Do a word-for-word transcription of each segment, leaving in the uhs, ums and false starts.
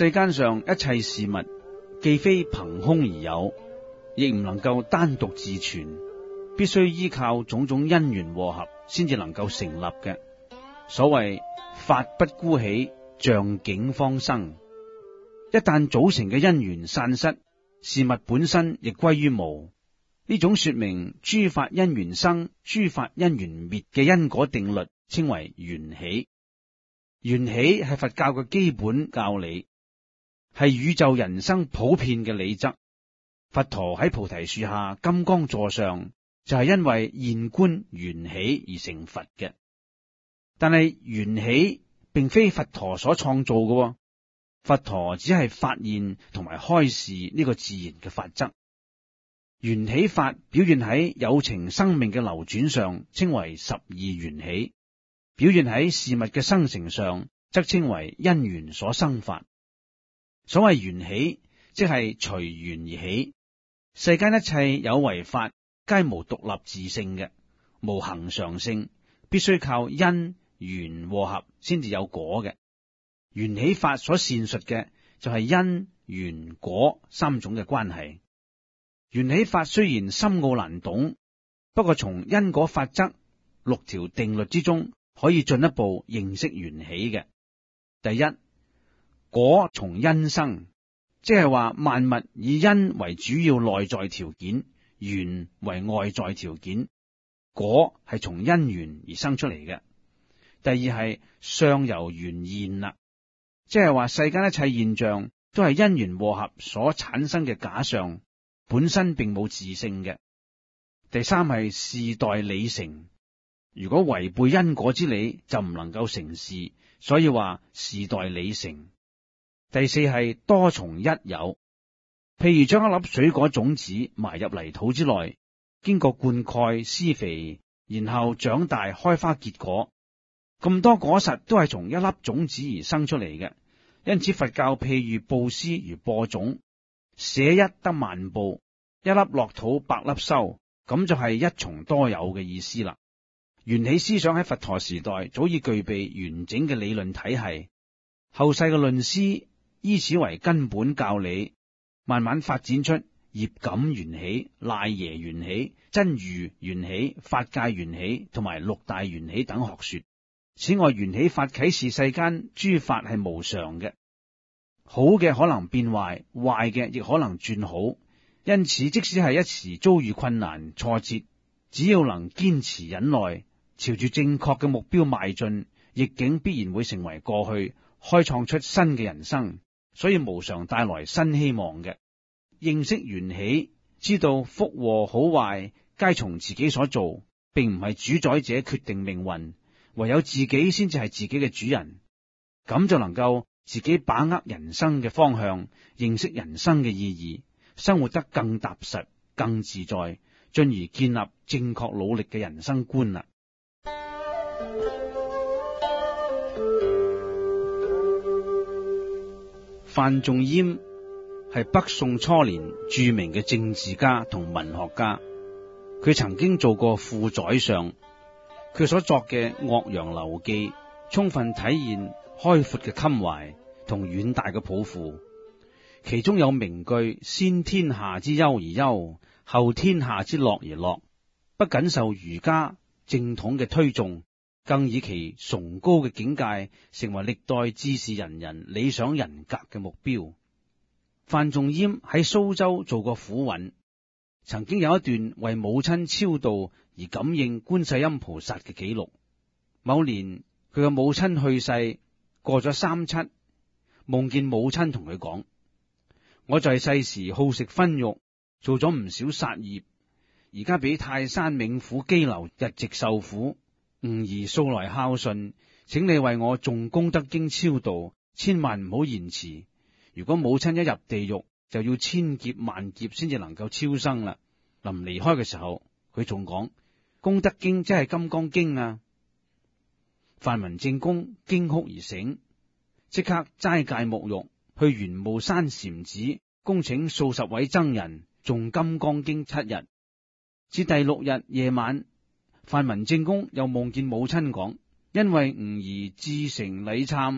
世間上一切事物，既非憑空而有，亦唔能夠單獨自存，必須依靠種種因緣和合，先至能夠成立嘅。所謂法不孤起，象境方生。一旦組成嘅因緣散失，事物本身亦歸於無。呢種說明諸法因緣生，諸法因緣滅嘅因果定律，稱為緣起。緣起係佛教嘅基本教理，係宇宙人生普遍嘅理則。佛陀喺菩提樹下金剛座上，就係因為現觀緣起而成佛嘅。但係緣起並非佛陀所創造嘅，佛陀只係發現同埋開示呢個自然嘅法則。緣起法表現喺有情生命嘅流轉上，稱為十二緣起；表現喺事物嘅生成上，則稱為因緣所生法。所謂緣起，即係隨緣而起。世間一切有為法，皆無獨立自性嘅，無恒常性，必須靠因緣和合先至有果嘅。緣起法所闡述嘅就係因緣果三種嘅關係。緣起法雖然深奧難懂，不過從因果法則六條定律之中，可以進一步認識緣起嘅。第一，果從因生，即係話萬物以因為主要內在條件，緣為外在條件，果係從因緣而生出嚟嘅。第二係相由緣現啦，即係話世間一切現象都係因緣和合所產生嘅假象，本身並冇自性嘅。第三係事待理成，如果違背因果之理，就唔能夠成事，所以話事待理成。第四係多從一有，譬如將一粒水果種子埋入泥土之內，經過灌溉施肥，然後長大開花結果，咁多果實都係從一粒種子而生出嚟嘅。因此佛教譬喻布施如播種，捨一得萬布，一粒落土百粒收，咁就係一從多有嘅意思啦。緣起思想喺佛陀時代早已具備完整嘅理論體系，後世嘅論師依此為根本教理，慢慢發展出業感緣起、賴耶緣起、真如緣起、法界緣起同埋六大緣起等學說。此外，緣起法啟示世間諸法係無常嘅，好嘅可能變壞，壞嘅亦可能轉好。因此，即使係一時遭遇困難挫折，只要能堅持忍耐，朝住正確嘅目標邁進，逆境必然會成為過去，開創出新嘅人生。所以無常帶來新希望嘅。認識緣起，知道福禍好壞皆從自己所做，並唔係主宰者決定命運，唯有自己先至係自己嘅主人。咁就能夠自己把握人生嘅方向，認識人生嘅意義，生活得更踏實、更自在，進而建立正確努力嘅人生觀啦。范仲淹係北宋初年著名嘅政治家同文學家，佢曾經做過副宰相。佢所作嘅《岳陽樓記》充分體現開闊嘅襟懷同遠大嘅抱負，其中有名句：先天下之憂而憂，後天下之樂而樂，不僅受儒家正統嘅推崇，更以其崇高嘅境界成為歷代志士仁人理想人格嘅目標。范仲淹喺蘇州做過府尹，曾經有一段為母親超度而感應觀世音菩薩嘅記錄。某年佢嘅母親去世，過咗三七，夢見母親同佢講：我在世時好食葷肉，做咗唔少殺業，而家俾泰山冥府羈留，日夕受苦。吾兒素來孝順，請你為我誦功德經超度，千萬唔好延遲。如果母親一入地獄，就要千劫萬劫先至能夠超生啦。臨離開嘅時候，佢仲講：功德經即係金剛經啊！范文正公驚哭而醒，即刻齋戒沐浴，去玄霧山禪寺恭請數十位僧人誦金剛經七日。至第六日夜晚，范文正公又夢見母親講：因為吾兒至誠禮懺，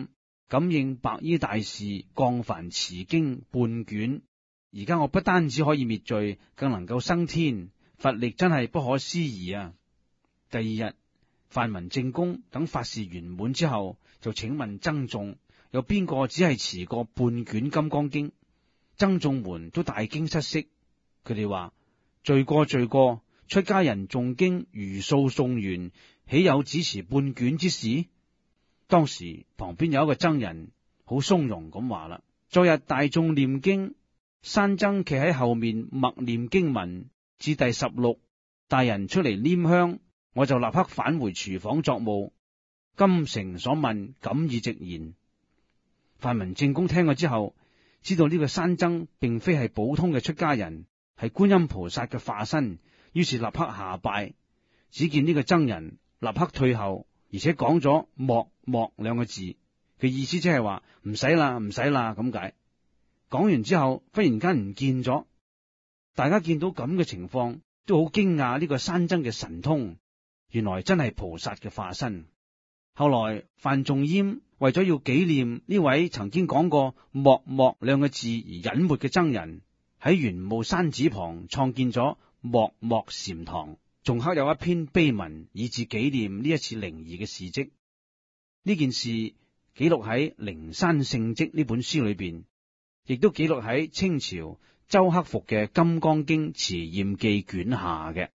感應白衣大士降凡持經半卷，而家我不單止可以滅罪，更能夠生天，佛力真係不可思議啊！第二日，范文正公等法事圓滿之後，就請問僧眾，有邊個只係持過半卷金剛經？僧眾們都大驚失色，佢哋話：罪過罪過，出家人誦經如數誦完，豈有只持半卷之事？當時旁邊有一個僧人好鬆容咁話啦：昨日大眾念經，山僧企喺後面默念經文至第十六，大人出嚟拈香，我就立刻返回廚房作務。今誠所問，敢以直言。范文正公聽咗之後，知道呢個山僧並非係普通嘅出家人，係觀音菩薩嘅化身，於是立刻下拜。只見呢個僧人立刻退後，而且講咗莫莫兩個字，嘅意思即係話唔使啦，唔使啦咁解。講完之後，忽然間唔見咗，大家見到咁嘅情況，都好驚訝呢個山僧嘅神通，原來真係菩薩嘅化身。後來范仲淹為咗要紀念呢位曾經講過莫莫兩個字而隱沒嘅僧人，喺玄武山寺旁創建咗莫莫禪堂，仲刻有一篇碑文，以至紀念呢一次靈異嘅事跡。呢件事記錄喺《靈山聖跡》呢本書裏邊，亦都記錄喺清朝周克復嘅《金剛經持驗記》卷下嘅。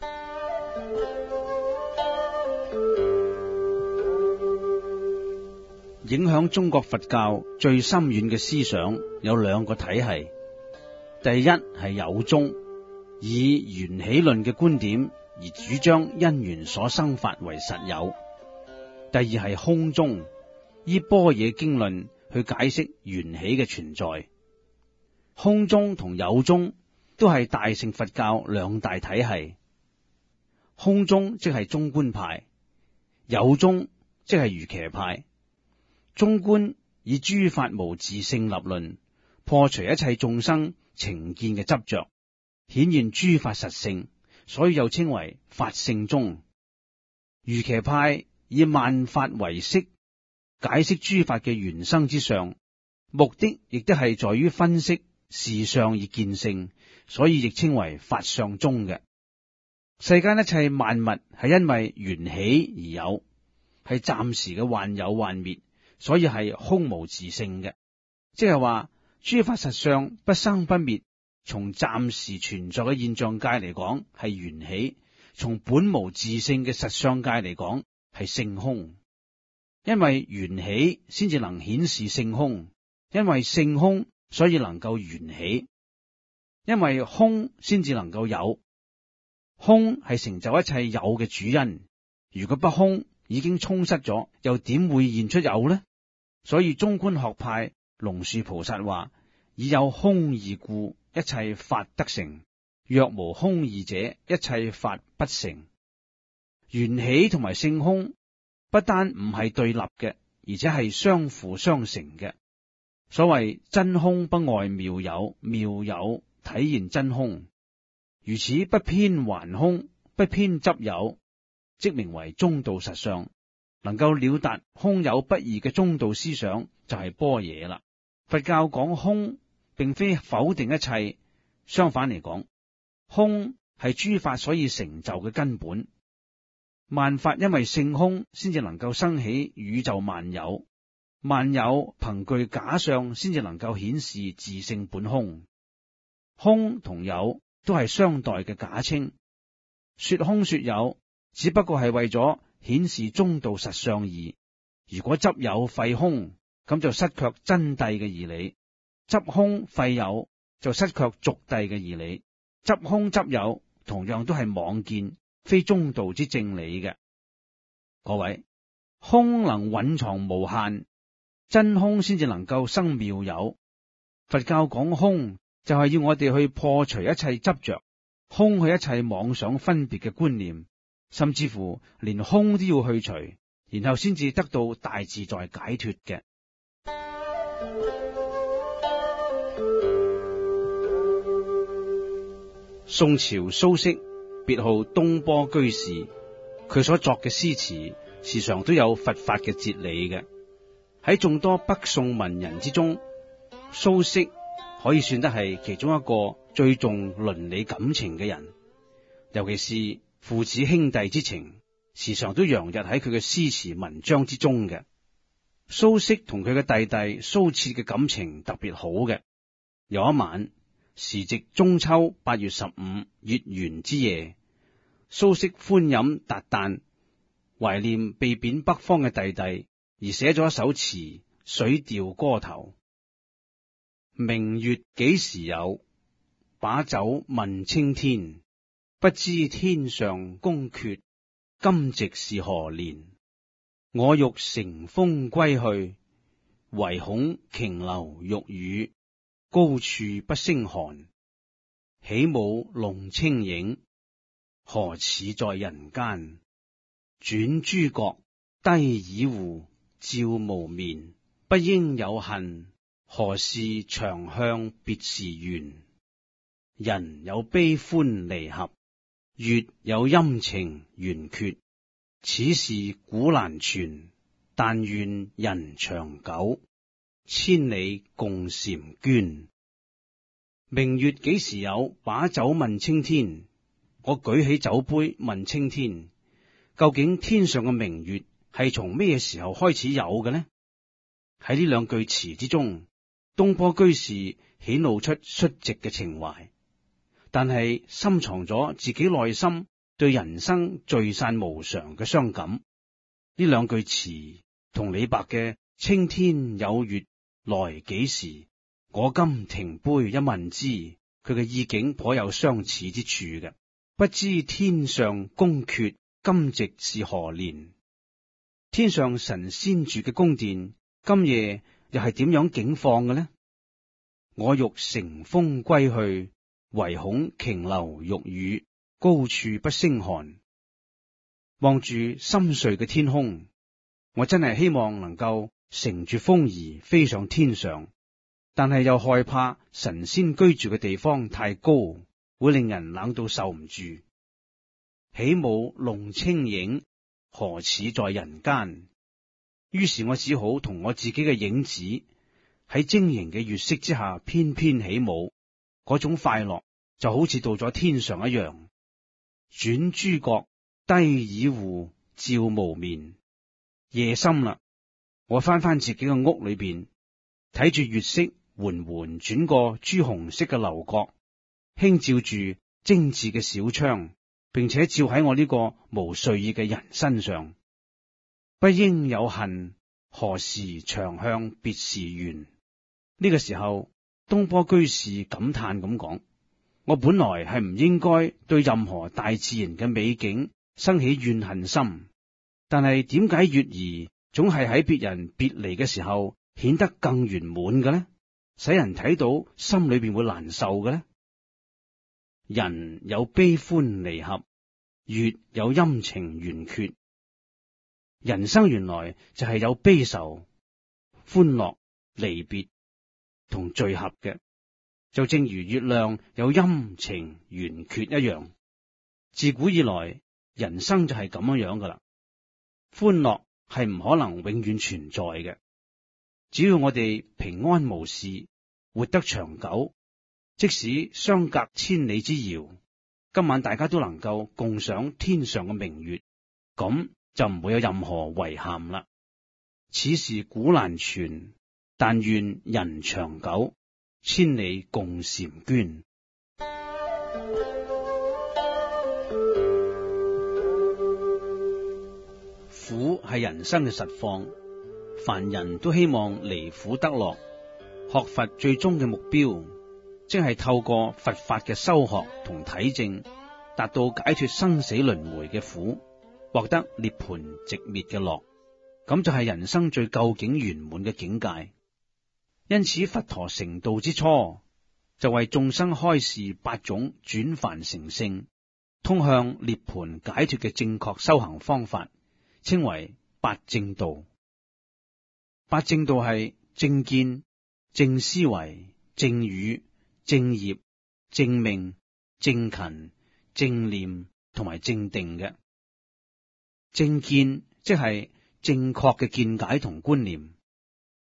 影響中國佛教最深遠嘅思想有兩個體系，第一係有宗，以緣起論嘅觀點而主張因緣所生法為實有；第二係空宗，依般若經論去解釋緣起嘅存在。空宗同有宗都係大乘佛教兩大體系，空宗即係中觀派，有宗即係瑜伽派。中觀以諸法無自性立論，破除一切眾生情見嘅執着，顯現諸法實性，所以又稱為法性宗。瑜伽派以萬法唯識，解釋諸法嘅緣生之相，目的亦都係在於分析事相而見性，所以亦稱為法相宗嘅。世間一切萬物係因為緣起而有，係暫時嘅幻有幻滅，所以係空無自性嘅，即係話諸法實相不生不滅，從暫時存在嘅現象界嚟講係緣起，從本無自性嘅實相界嚟講係性空。因為緣起先至能顯示性空，因為性空所以能夠緣起，因為空先至能夠有，空係成就一切有嘅主因。如果不空，已經充失咗，又點會現出有呢？所以中觀學派龍樹菩薩話：以有空義故，一切法得成；若無空義者，一切法不成。緣起同埋性空不單唔係對立嘅，而且係相輔相成嘅。所謂真空不外妙有，妙有體現真空，如此不偏還空，不偏執有，即名為中道實相。能夠了達空有不二嘅中道思想，就係般若啦。佛教講空，並非否定一切，相反嚟講，空係諸法所以成就嘅根本。萬法因為性空，先至能夠生起宇宙萬有，萬有憑據假相，先至能夠顯示自性本空。空同有都係相待嘅假稱，說空說有，只不過係為咗顯示中道實相義。如果執有廢空，咁就失卻真諦嘅義理；執空廢有，就失卻俗諦嘅義理。執空執有，同樣都係妄見，非中道之正理嘅。各位，空能蘊藏無限，真空先至能夠生妙有。佛教講空，就係要我哋去破除一切執着，空去一切妄想分別嘅觀念。甚至乎連空都要去除，然後先至得到大自在解脫嘅。宋朝蘇軾，別號東坡居士，佢所作嘅詩詞時常都有佛法嘅哲理嘅。 喺眾多北宋文人之中，蘇軾可以算得係其中一個最重倫理感情嘅人，尤其是父子兄弟之情，時常都洋溢喺佢嘅詩詞文章之中嘅。蘇軾同佢嘅弟弟蘇轍嘅感情特別好嘅。有一晚，時值中秋八月十五月圓之夜，蘇軾歡飲達旦，懷念被貶北方嘅弟弟，而寫咗一首詞《水調歌頭》：明月幾時有，把酒問青天。不知天上宮闕，今夕是何年？我欲乘風歸去，唯恐瓊樓玉宇，高處不勝寒。起舞弄清影，何似在人間？轉朱閣，低綺戶，照無眠。不應有恨，何事長向別時圓？人有悲歡離合，月有陰晴圓缺。此事古難全，但願人長久，千里共嬋娟。明月幾時有？把酒問青天。我舉起酒杯問青天，究竟天上嘅明月係從咩時候開始有嘅呢？喺呢兩句詞之中，東坡居士顯露出率直嘅情懷，但係深藏咗自己內心對人生聚散無常嘅傷感。呢兩句詞同李白嘅青天有月來幾時，我今停杯一問之，佢嘅意境頗有相似之處嘅。不知天上宮闕，今夕是何年？天上神仙住嘅宮殿，今夜又係點樣景況嘅呢？我欲乘風歸去，唯恐瓊樓玉宇，高處不勝寒。望住深邃嘅天空，我真係希望能夠乘住風兒飛上天上，但係又害怕神仙居住嘅地方太高，會令人冷到受唔住。起舞弄清影，何似在人間？於是我只好同我自己嘅影子喺晶瑩嘅月色之下翩翩起舞，嗰種快樂就好似到咗天上一樣。轉朱閣，低綺戶，照無眠。夜深啦，我翻返自己嘅屋裏邊，睇住月色緩緩轉過朱紅色嘅樓閣，輕照住精緻嘅小窗，並且照喺我呢個無睡意嘅人身上。不應有恨，何時長向別時圓？呢個時候，東坡居士感嘆咁講：我本來係唔應該對任何大自然嘅美景生起怨恨心，但係點解月兒總係喺別人別離嘅時候顯得更圓滿嘅呢？使人睇到心裏邊會難受嘅呢？人有悲歡離合，月有陰晴圓缺。人生原來就係有悲愁、歡樂、離別同聚合嘅，就正如月亮有陰晴圓缺一樣。自古以來，人生就係咁樣樣噶啦。歡樂係唔可能永遠存在嘅，只要我哋平安無事，活得長久，即使相隔千里之遙，今晚大家都能夠共賞天上嘅明月，咁就唔會有任何遺憾啦。此事古難全，但願人長久，千里共嬋娟。苦係人生嘅實況，凡人都希望離苦得樂。學佛最終嘅目標，即係透過佛法嘅修學同體證，達到解脫生死輪迴嘅苦，獲得涅槃寂滅嘅樂，咁就係人生最究竟圓滿嘅境界。因此，佛陀成道之初，就為眾生開示八種轉凡成聖、通向涅槃解脫嘅正確修行方法，稱為八正道。八正道係正見、正思維、正語、正業、正命、正勤、正念同埋正定嘅。正見即係正確嘅見解同觀念，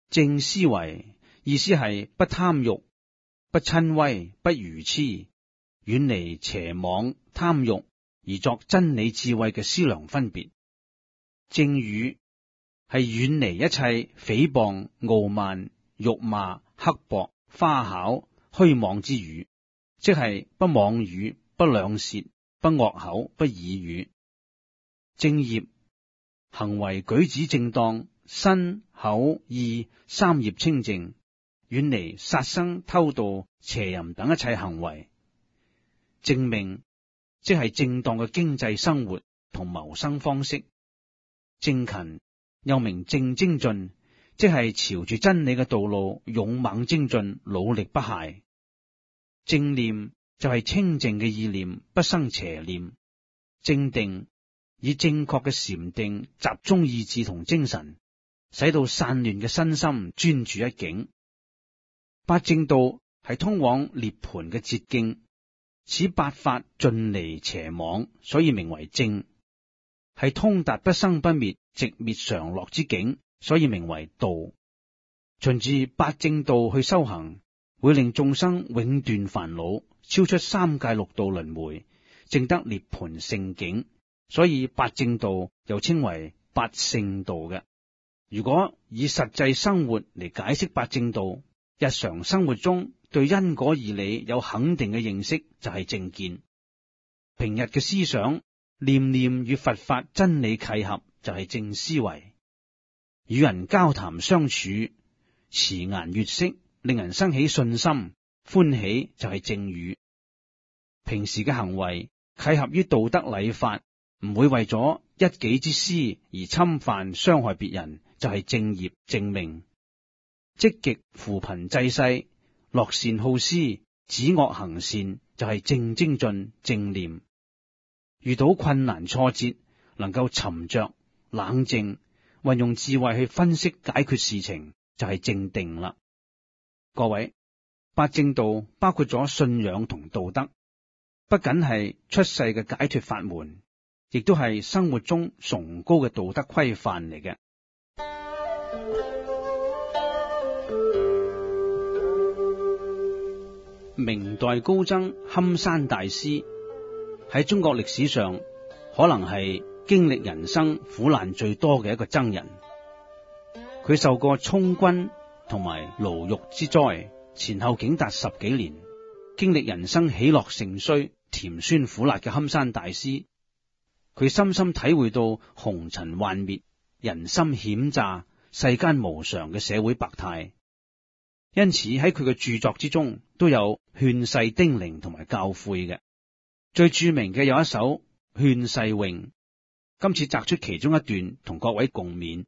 正思維意思係不貪欲、不親威、不愚痴，遠離邪妄貪欲，而作真理智慧嘅思量分別。正語係遠離一切誹謗、傲慢、辱罵、刻薄、花巧、虛妄之語，即係不妄語、不兩舌、不惡口、不綺語。正業行為舉止正當，身口意三業清淨，遠離殺生、偷盜、邪淫等一切行為。正命即係正當嘅經濟生活同謀生方式。正勤又名正精進，即係朝住真理嘅道路勇猛精進，努力不懈。正念就係清淨嘅意念，不生邪念。正定以正確嘅禪定集中意志同精神，使到散亂嘅身心專注一境。八正道係通往涅槃嘅捷徑，此八法盡離邪妄，所以名為正。係通達不生不滅、寂滅常樂之境，所以名為道。循住八正道去修行，會令眾生永斷煩惱，超出三界六道輪迴，證得涅槃聖境。所以八正道又稱為八聖道嘅。如果以實際生活嚟解釋八正道，日常生活中對因果義理有肯定嘅認識就係正見。平日嘅思想念念與佛法真理契合就係正思維。與人交談相處慈顏悅色，令人生起信心歡喜就係正語。平時嘅行為契合於道德禮法，唔會為咗一己之私而侵犯傷害別人，就係正業正命。積極扶貧濟世，樂善好施，止惡行善，就係正精進正念。遇到困難挫折，能夠沉着冷靜，運用智慧去分析解決事情，就係正定啦。各位，八正道包括咗信仰同道德，不僅係出世嘅解脫法門，亦都係生活中崇高嘅道德規範嚟嘅。明代高僧堪山大師喺中國歷史上可能係經歷人生苦難最多嘅一個僧人。佢受過充軍同埋牢獄之災，前後竟達十幾年，經歷人生喜樂盛衰、甜酸苦辣嘅堪山大師，佢深深體會到紅塵幻滅、人心險詐、世間無常嘅社會百態。因此喺佢嘅著作之中都有勸世叮嚀同埋教誨嘅。最著名嘅有一首勸世詠，今次摘出其中一段同各位共勉。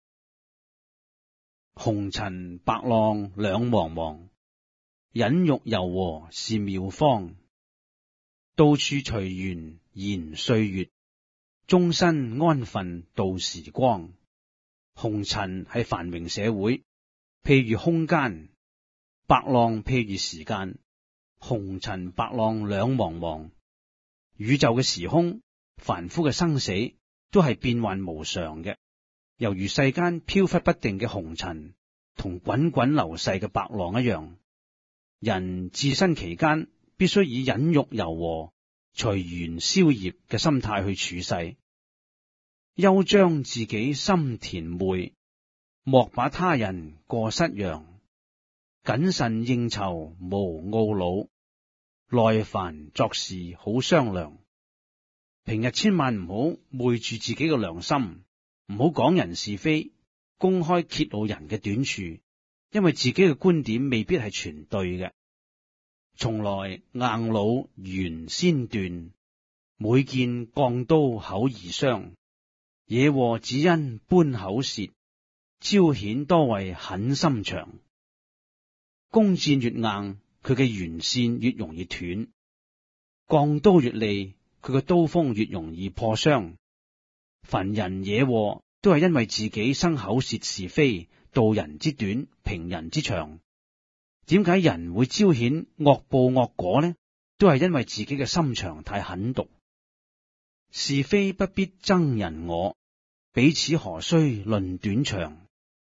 紅塵白浪兩茫茫，忍辱柔和是妙方。到處隨緣延歲月，終身安分度時光。紅塵係繁榮社會，譬如空間；白浪譬如時間。紅塵白浪兩茫茫，宇宙嘅時空、凡夫嘅生死都係變幻無常嘅，猶如世間飄忽不定嘅紅塵同滾滾流逝嘅白浪一樣。人置身其間，必須以忍辱柔和、隨緣消業嘅心態去處世，休將自己心填昧，莫把他人過失揚。謹慎應酬無懊惱，耐煩作事好商量。平日千萬唔好昧住自己嘅良心，唔好講人是非，公開揭露人嘅短處，因為自己嘅觀點未必係全對嘅。從來硬弩原先斷，每見鋼刀口易傷。惹禍只因搬口舌，招顯多為狠心腸。弓箭越硬，佢嘅弦線越容易斷；鋼刀越利，佢嘅刀鋒越容易破傷。凡人惹禍，都係因為自己生口舌是非，道人之短，評人之長。點解人會招顯惡報惡果呢？都係因為自己嘅心腸太狠毒。是非不必爭人我，彼此何須論短長。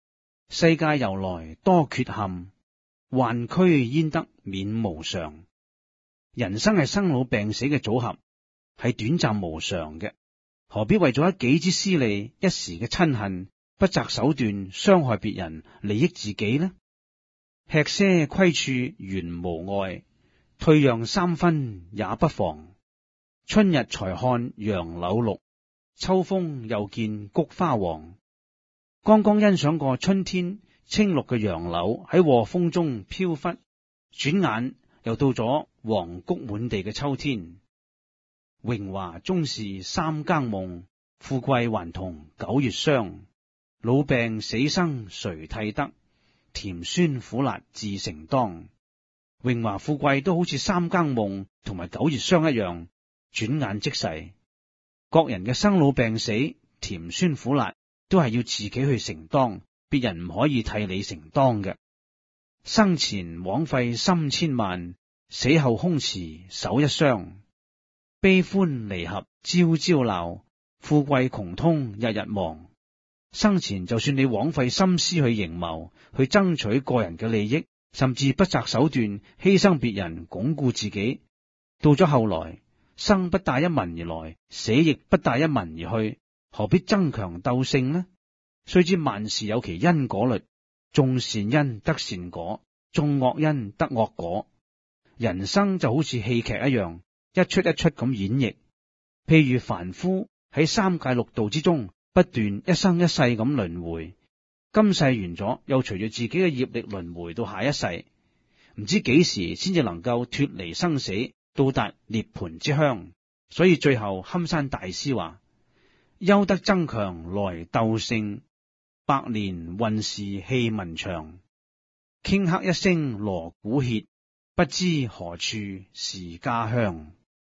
世界由來多缺陷，患軀焉得免無常。人生係生老病死嘅組合，係短暫無常嘅，何必為咗一己之私利、一時嘅親恨，不擇手段傷害別人，利益自己呢？吃些虧處原無礙，退讓三分也不妨。春日才看楊柳綠，秋風又見菊花黃。剛剛欣賞過春天青綠嘅楊柳喺和風中飄忽，轉眼又到咗黃菊滿地嘅秋天。榮華終是三更夢，富貴還同九月霜。老病死生誰替得？甜酸苦辣自承當。榮華富貴都好似三更夢同埋九月霜一樣，轉眼即逝。各人嘅生老病死、甜酸苦辣都係要自己去承當，別人唔可以替你承當嘅。生前枉費心千萬，死後空持手一雙。悲歡離合朝朝鬧，富貴窮通日日忙。生前就算你枉費心思去營謀，去爭取個人嘅利益，甚至不擇手段犧牲別人鞏固自己，到咗後來，生不帶一文而來，死亦不帶一文而去，何必爭強鬥勝呢？須知萬事有其因果律，種善因得善果，種惡因得惡果。人生就好似戲劇一樣，一出一出咁演繹。譬如凡夫喺三界六道之中，不斷一生一世咁輪迴，今世完咗，又隨住自己嘅業力輪迴到下一世，唔知幾時先至能夠脫離生死，到達涅槃之鄉。所以最後堪山大師話：休得爭強來鬥勝，百年運事氣文長。頃刻一聲鑼鼓歇，不知何處是家鄉。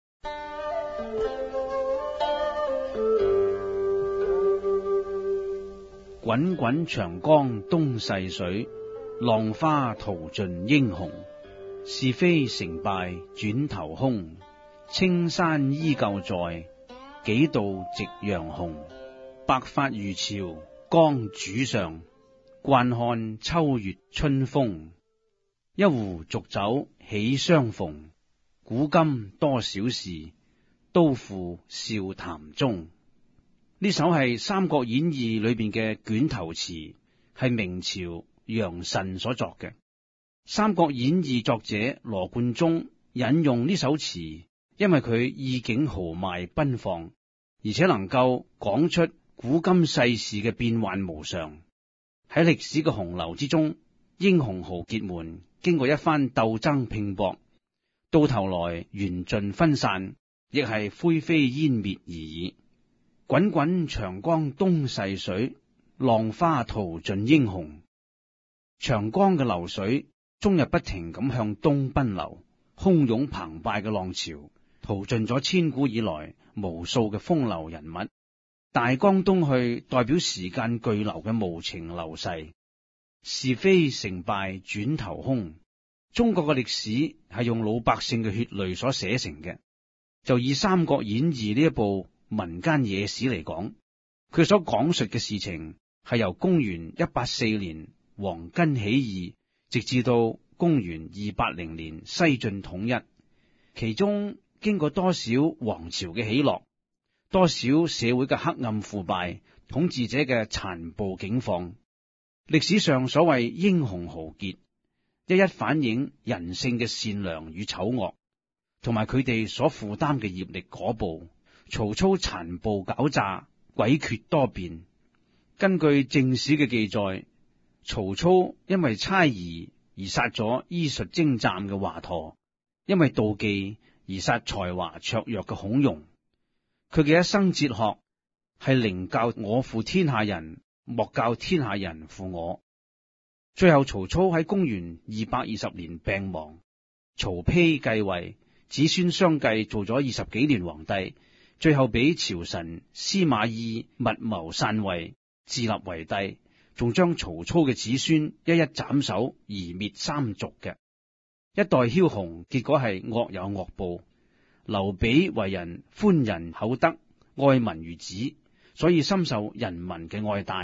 滾滾長江東逝水，浪花淘盡英雄。是非成敗轉頭空，青山依舊在，幾度夕陽紅。白髮漁樵江渚上，慣看秋月春風。一壺濁酒喜相逢，古今多少事，都付笑談中。呢首係《三國演義》裏邊嘅卷頭詞，係明朝楊慎所作嘅。《三國演義》作者羅貫中引用呢首詞，因為佢意境豪邁奔放，而且能夠講出古今世事嘅變幻無常。喺歷史嘅洪流之中，英雄豪傑們經過一番鬥爭拼搏，到頭來緣盡分散，亦係灰飛煙滅而已。滾滾長江東逝水，浪花淘盡英雄。長江嘅流水終日不停咁向東奔流，洶湧澎湃嘅浪潮淘盡咗千古以來無數嘅風流人物。大江東去代表時間巨流嘅無情流逝，是非成敗轉頭空。中國嘅歷史係用老百姓嘅血淚所寫成嘅。就以《三國演義》呢一部民間野史嚟講，佢所講述嘅事情係由公元一八四年黃巾起義，直至到公元二八零年西晉統一，其中經過多少王朝嘅起落，多少社會嘅黑暗腐敗，統治者嘅殘暴境況。歷史上所謂英雄豪傑，一一反映人性嘅善良與醜惡，同埋佢哋所負擔嘅業力果報。曹操殘暴狡詐，詭譎多變。根據正史嘅記載，曹操因為猜疑而殺咗醫術精湛嘅華佗，因為妒忌而殺才華卓越嘅孔融。佢嘅一生哲學係寧教我負天下人，莫教天下人負我。最後曹操喺公元二百二十年病亡，曹丕繼位，子孫相繼做咗二十幾年皇帝。最後俾朝臣司馬懿密謀篡位，自立為帝，仲將曹操嘅子孫一一斬首，而滅三族嘅一代梟雄。結果係惡有惡報。劉備為人寬仁厚德，愛民如子，所以深受人民嘅愛戴。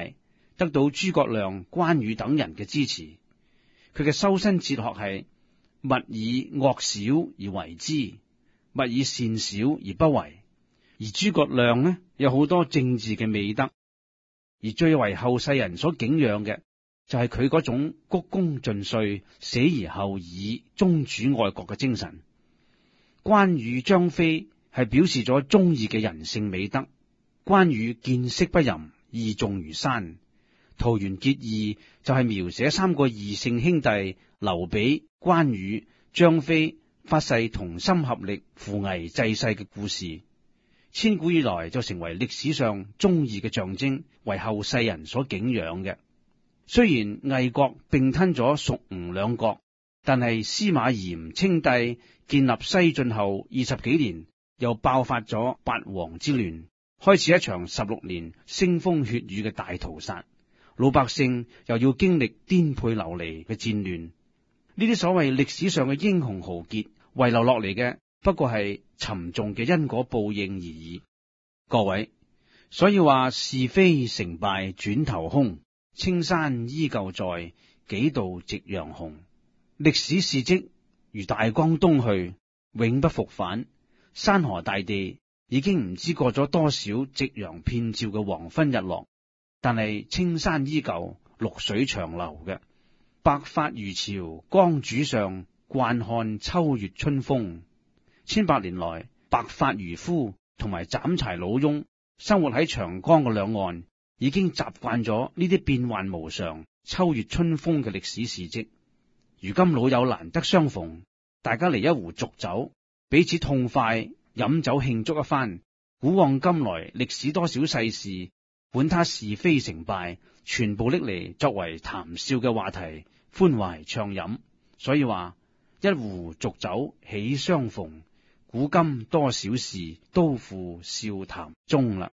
得到諸葛亮、關羽等人嘅支持。佢嘅修身哲學係勿以惡小而為之，勿以善小而不為。而諸葛亮呢，有好多政治嘅美德，而最為後世人所敬仰嘅就係佢嗰種鞠躬盡瘁、死而後已、忠主愛國嘅精神。關羽、張飛係表示咗忠義嘅人性美德。關羽見識不淫，義重如山。桃園結義就係描寫三個異姓兄弟劉備、關羽、張飛發誓同心合力扶危濟世嘅故事。千古以來就成為歷史上忠義嘅象徵，為後世人所敬仰嘅。雖然魏國併吞咗蜀吳兩國，但係司馬炎稱帝建立西晉後二十幾年，又爆發咗八王之亂，開始一場十六年腥風血雨嘅大屠殺。老百姓又要經歷顛沛流離嘅戰亂。呢啲所謂歷史上嘅英雄豪傑遺留落嚟嘅，不過係沉重嘅因果報應而已。各位，所以話是非成敗轉頭空，青山依舊在，幾度夕陽紅。歷史事跡如大江東去，永不復返。山河大地已經唔知過咗多少夕陽遍照嘅黃昏日落，但係青山依舊，綠水長流嘅。白髮漁樵江渚上，慣看秋月春風。千百年來，白髮漁夫同埋斬柴老翁生活喺長江嘅兩岸，已經習慣咗呢啲變幻無常、秋月春風嘅歷史事跡。如今老友難得相逢，大家嚟一壺濁酒，彼此痛快飲酒慶祝一番。古往今來歷史多少世事，管他是非成敗，全部拎嚟作為談笑嘅話題，歡懷暢飲。所以話一壺濁酒喜相逢，古今多少事，都付笑談中啦。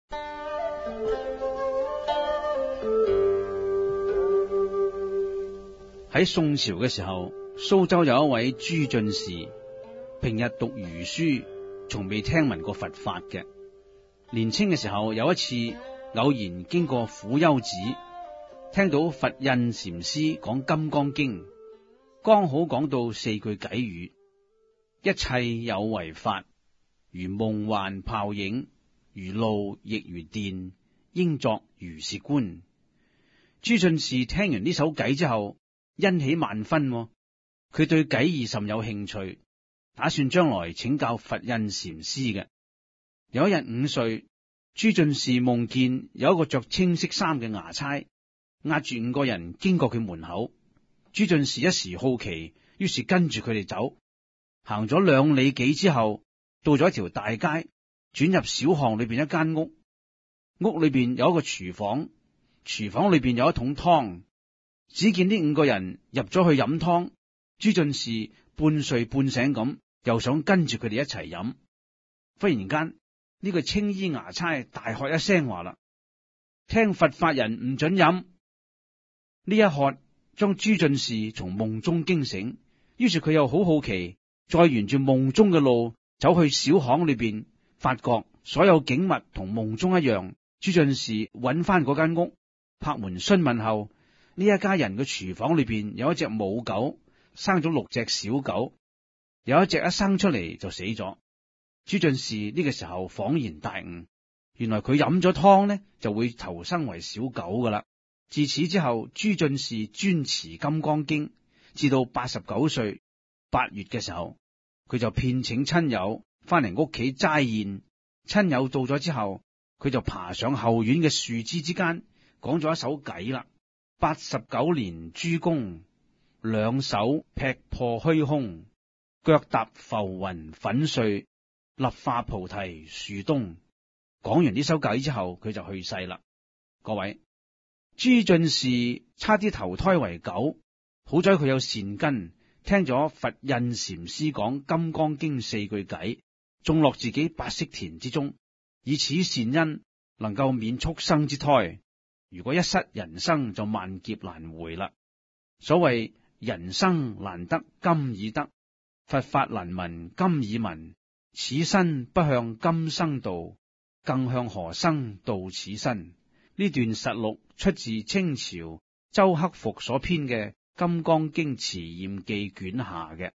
喺宋朝嘅時候，蘇州有一位朱進士，平日讀儒書，從未聽聞過佛法嘅。年青嘅時候，有一次偶然經過苦丘寺，聽到佛印禪師講《金剛經》，剛好講到四句偈語：一切有為法，如夢幻泡影，如露亦如電，應作如是觀。朱進士聽完呢首偈之後，欣喜萬分，佢對偈義甚有興趣，打算將來請教佛印禪師嘅。有一日午睡，朱進士夢見有一個着青色衫嘅衙差押住五個人經過佢門口。朱進士一時好奇，於是跟住佢哋走，行咗兩里幾之後，到咗一條大街，轉入小巷裏邊一間屋，屋裏邊有一個廚房，廚房裏邊有一桶湯。只見呢五個人入咗去飲湯，朱進士半睡半醒咁，又想跟住佢哋一齊飲。忽然間，呢個青衣衙差大喝一聲話啦：聽佛法人唔准飲！呢一喝將朱進士從夢中驚醒，於是佢又好好奇，再沿住夢中嘅路走去小巷裏邊，發覺所有景物同夢中一樣。朱進士揾翻嗰間屋，拍門詢問後，呢一家人嘅廚房裏邊有一隻母狗，生咗六隻小狗，有一隻一生出嚟就死咗。朱進士呢個時候恍然大悟，原來佢飲咗湯呢就會投生為小狗噶啦。自此之後，朱進士專持金剛經，至到八十九歲八月嘅時候，佢就遍請親友翻嚟屋企齋宴。親友到咗之後，佢就爬上後院嘅樹枝之間，講咗一首偈啦。八十九年朱公，兩手劈破虛空，腳踏浮雲粉碎，立化菩提樹東。講完呢首偈之後，佢就去世啦。各位，朱進士差啲投胎為狗，好在佢有善根，聽咗佛印禪師講《金剛經》四句偈，種落自己八識田之中，以此善因能夠免畜生之胎。如果一失人生，就萬劫難回啦。所謂人生難得今已得，佛法難聞今已聞。此身不向今生度，更向何生度此身？ 呢段實錄出自清朝周克復所編嘅《金剛經詞驗記》卷下嘅。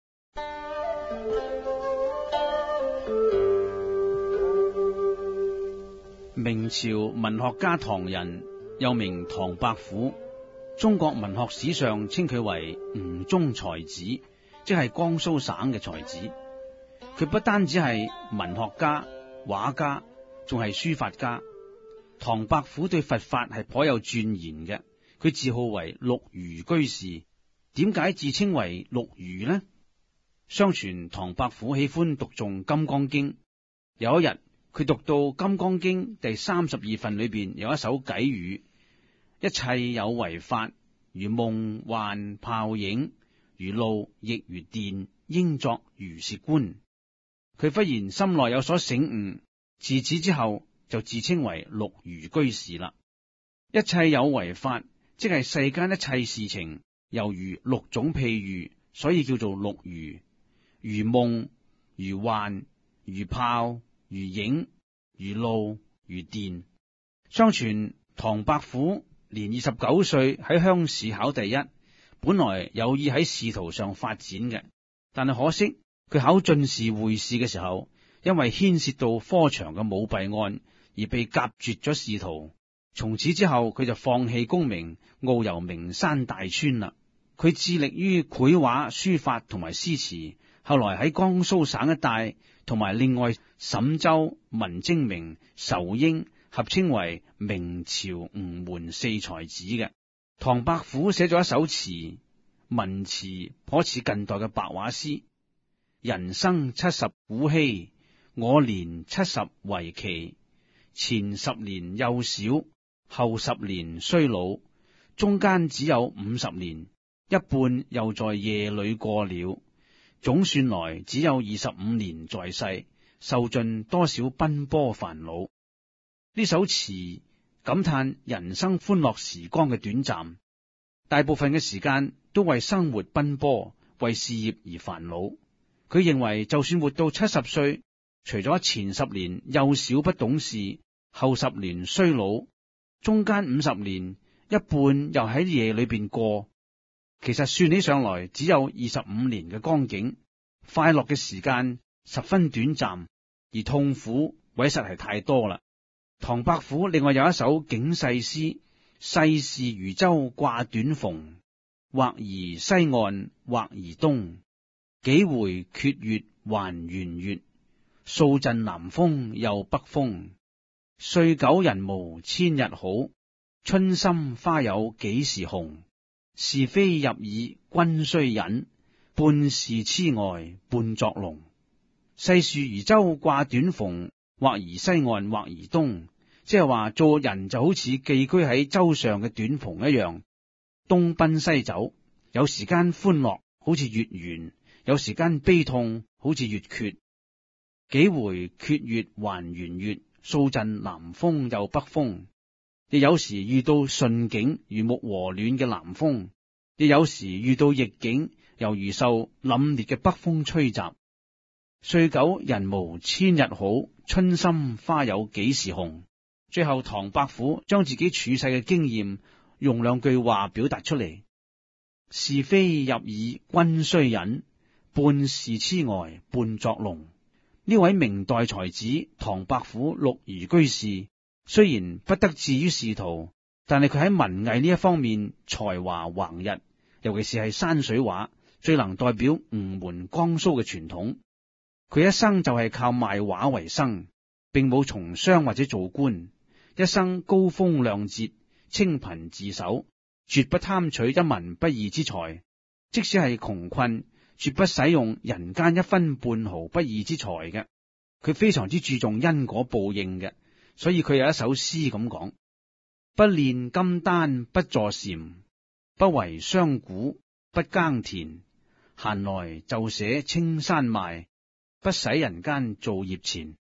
明朝文學家唐人，又名唐伯虎，中國文學史上稱佢為吳中才子，即係江蘇省嘅才子。佢不單止係文學家、畫家，仲係書法家。唐伯虎對佛法係頗有鑽研嘅，佢自號為陸虞居士。點解自稱為陸虞呢？相傳唐伯虎喜歡讀誦《金剛經》，有一日佢讀到《金剛經》第三十二份裏邊有一首偈語：一切有為法，如夢幻泡影，如露亦如電，應作如是觀。佢忽然心內有所醒悟，自此之後就自稱為陸虞居士啦。一切有為法，即係世間一切事情，猶如六種譬喻，所以叫做陸虞。如夢、如幻、如泡、如影、如露、如電。相傳唐伯虎年二十九歲喺鄉試考第一，本來有意喺仕途上發展嘅，但係可惜佢考進士會試嘅時候，因為牽涉到科場嘅舞弊案而被革絕咗仕途。從此之後，佢就放棄功名，遨遊名山大川啦。佢致力於繪畫、書法同埋詩詞，後來喺江蘇省一帶同埋另外沈周、文徵明、仇英合稱為明朝吳門四才子嘅。唐伯虎寫咗一首詞，文詞頗似近代嘅白話詩：人生七十古稀，我年七十為奇。前十年幼小，後十年衰老，中間只有五十年，一半又在夜裏過了。總算來只有二十五年在世，受盡多少奔波煩惱。呢首詞感嘆人生歡樂時光嘅短暫，大部分嘅時間都為生活奔波，為事業而煩惱。佢認為就算活到七十歲，除咗前十年幼小不懂事，後十年衰老，中間五十年一半又喺夜裏邊過，其實算起上來只有二十五年嘅光景。快樂嘅時間十分短暫，而痛苦委實係太多啦。唐伯虎另外有一首警世詩：世事如舟掛短篷，或移西岸或移東，幾回缺月還圓月，數陣南風又北風。歲久人無千日好，春心花有幾時紅。是非入耳君須忍，半是痴呆半作聾。世事如舟掛短篷，或移西岸或移東，即係話做人就好似寄居喺舟上嘅短篷一樣，東奔西走。有時間歡樂好似月圓，有時間悲痛好似月缺。幾回缺月還圓月，數陣南風又北風。亦有時遇到順境如沐和暖嘅南風，亦有時遇到逆境，猶如受凜冽嘅北風吹襲。歲久人無千日好，春心花有幾時紅。最後唐伯虎將自己處世嘅經驗用兩句話表達出嚟：是非入耳君須忍，半是痴呆半作聾。呢位明代才子唐伯虎陸虞居士，雖然不得志於仕途，但係佢喺文藝呢一方面才華橫溢，尤其是係山水畫，最能代表吳門江蘇嘅傳統。佢一生就係靠賣畫為生，並冇從商或者做官，一生高風亮節，清貧自守，絕不貪取一文不義之財，即使係窮困，絕不使用人間一分半毫不義之財嘅。佢非常之注重因果報應嘅，所以佢有一首詩咁講：不煉金丹不坐禪，不為商賈不耕田，閒來就寫青山賣，不使人間造業錢。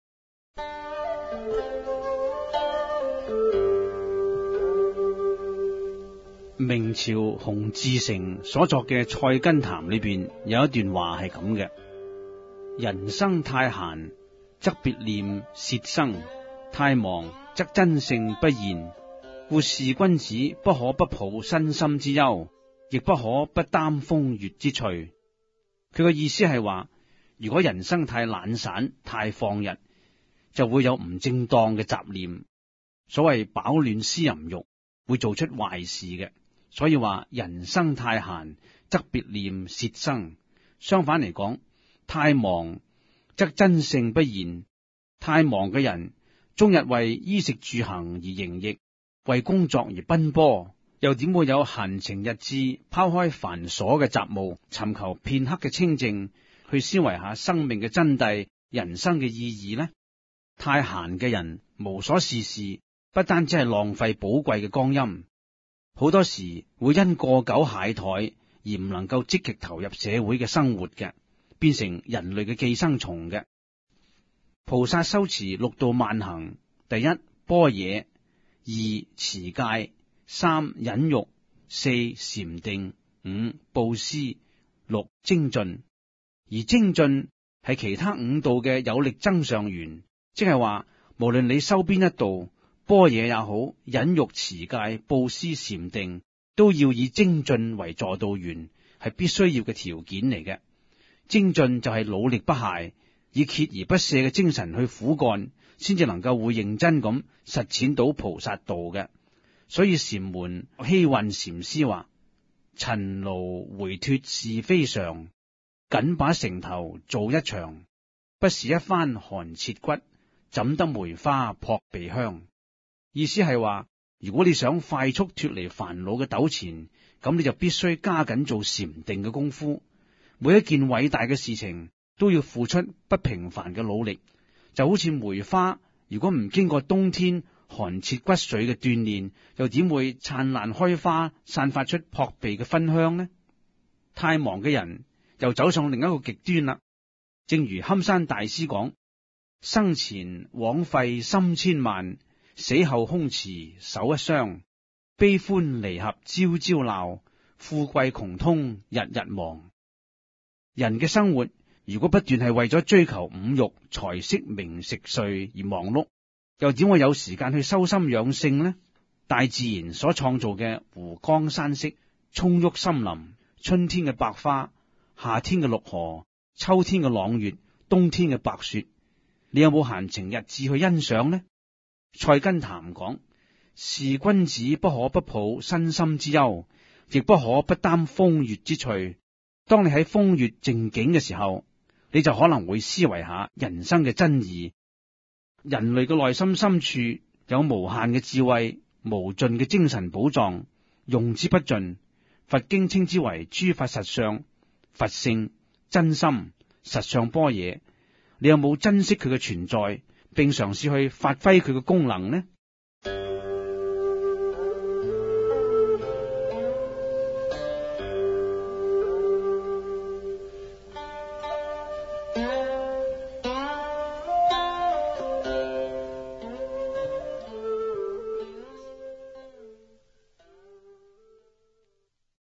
明朝洪自成所作嘅《菜根譚》裏邊有一段話係咁嘅：人生太閒，則別念薛生；太忙則真性不現。 故是君子不可不抱身心之憂，亦不可不擔風月之趣。佢嘅意思係話，如果人生太懶散、太放逸，就會有唔正當嘅雜念。所謂飽暖思淫欲，會做出壞事嘅。所以話人生太閒，則別念竊生。相反嚟講，太忙則真性不現。太忙嘅人，終日為衣食住行而營役，為工作而奔波，又點會有閒情逸致，拋開繁瑣嘅雜務，尋求片刻嘅清靜，去思維下生命嘅真諦、人生嘅意義呢？太閒嘅人無所事事，不單只係浪費寶貴嘅光陰，好多時會因過久懈怠而唔能夠積極投入社會嘅生活嘅，變成人類嘅寄生蟲嘅。菩薩修持六度萬行：第一般若，二持戒，三忍辱，四禪定，五布施，六精進。而精進係其他五道嘅有力增上緣，即係話無論你修邊一道，般若也好，忍辱、持戒、布施、禪定，都要以精進為助道緣，係必須要嘅條件嚟嘅。精進就係努力不懈，以鍥而不捨嘅精神去苦幹，先至能夠會認真咁實踐到菩薩道嘅。所以禪門希運禪師話：塵勞回脫是非常，緊把城頭做一場。不是一番寒徹骨，怎得梅花撲鼻香。意思係話，如果你想快速脫離煩惱嘅糾纏，咁你就必須加緊做禪定嘅功夫。每一件偉大嘅事情都要付出不平凡嘅努力，就好似梅花，如果唔經過冬天寒徹骨髓嘅鍛煉，又點會燦爛開花，散發出撲鼻嘅芬香呢？太忙嘅人又走上另一個極端啦。正如堪山大師講：生前枉費心千萬，死後空持手一雙。悲歡離合朝朝鬧，富貴窮通日日忙。人嘅生活如果不斷係為咗追求五欲、財色名食睡而忙碌，又點會有時間去修心養性呢？大自然所創造嘅湖江山色、蔥鬱森林、春天嘅百花、夏天嘅綠荷、秋天嘅朗月、冬天嘅白雪，你有冇閒情逸致去欣賞呢？菜根譚講：是君子不可不抱身心之憂，亦不可不擔風月之趣。當你喺風月靜景嘅時候，你就可能會思維下人生嘅真義。人類嘅內心深處有無限嘅智慧，無盡嘅精神寶藏，用之不盡。佛經稱之為諸法實相、佛性、真心、實相般若。你有冇珍惜佢嘅存在，並嘗試去發揮佢嘅功能呢？